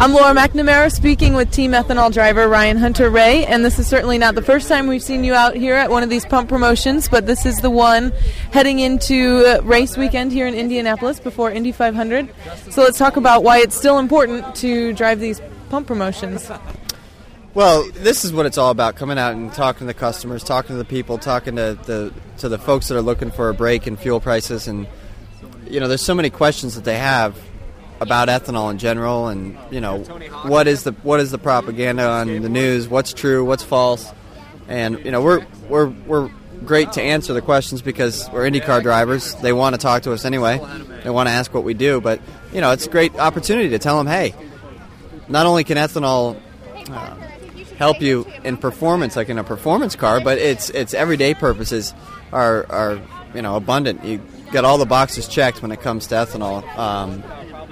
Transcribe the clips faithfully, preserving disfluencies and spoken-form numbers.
I'm Laura McNamara speaking with Team Ethanol driver Ryan Hunter-Reay, and this is certainly not the first time we've seen you out here at one of these pump promotions, but this is the one heading into race weekend here in Indianapolis before Indy five hundred. So let's talk about why it's still important to drive these pump promotions. Well, this is what it's all about, coming out and talking to the customers, talking to the people, talking to the to the folks that are looking for a break in fuel prices. And, you know, there's so many questions that they have about ethanol in general, and, you know, what is the what is the propaganda on the news, what's true, what's false. And, you know, we're we're we're great to answer the questions because we're IndyCar drivers. They want to talk to us anyway. They want to ask what we do. But, you know, it's a great opportunity to tell them, hey, not only can ethanol uh, help you in performance, like in a performance car, but its its everyday purposes are, are you know, abundant. You get all the boxes checked when it comes to ethanol. Um,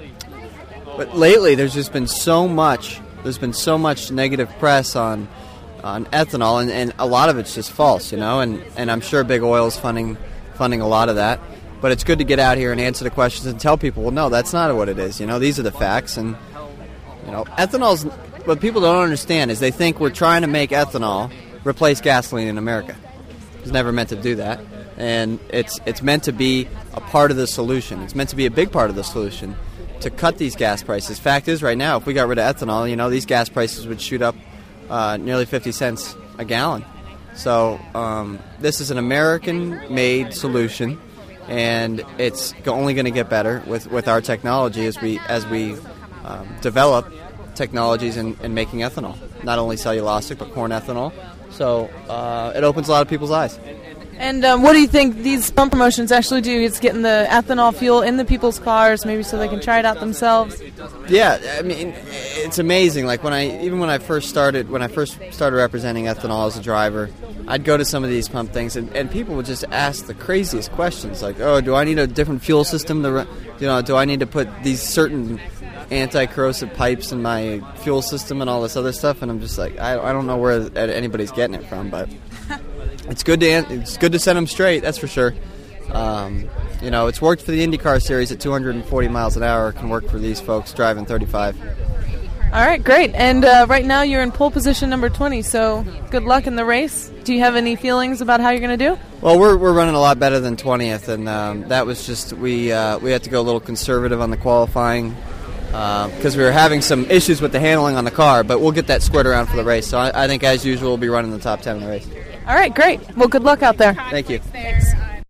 but lately, there's just been so much. There's been so much negative press on on ethanol, and, and a lot of it's just false, you know. And, and I'm sure Big Oil's funding funding a lot of that. But it's good to get out here and answer the questions and tell people, well, no, that's not what it is. You know, these are the facts, and you know, ethanol's. What people don't understand is they think we're trying to make ethanol replace gasoline in America. It's never meant to do that. And it's it's meant to be a part of the solution. It's meant to be a big part of the solution to cut these gas prices. Fact is, right now, if we got rid of ethanol, you know, these gas prices would shoot up uh, nearly fifty cents a gallon. So um, this is an American-made solution, and it's only going to get better with, with our technology as we, as we um, develop technologies in, in making ethanol, not only cellulosic but corn ethanol. So uh, it opens a lot of people's eyes. And um, what do you think these pump promotions actually do? It's getting the ethanol fuel in the people's cars, maybe so they can try it out themselves. Yeah, I mean, it's amazing. Like when I, even when I first started, when I first started representing ethanol as a driver, I'd go to some of these pump things, and, and people would just ask the craziest questions, like, "Oh, do I need a different fuel system? To, you know, do I need to put these certain anti-corrosive pipes in my fuel system and all this other stuff?" And I'm just like, I, I don't know where anybody's getting it from, but it's good to it's good to set them straight. That's for sure. Um, you know, it's worked for the IndyCar series at two hundred forty miles an hour. It can work for these folks driving thirty-five. All right, great. And uh, right now you're in pole position number twenty. So good luck in the race. Do you have any feelings about how you're going to do? Well, we're we're running a lot better than twentieth, and um, that was just we uh, we had to go a little conservative on the qualifying, because uh, we were having some issues with the handling on the car, but we'll get that squared around for the race. So I, I think, as usual, we'll be running the top ten in the race. All right, great. Well, good luck out there. Thank you. Thanks.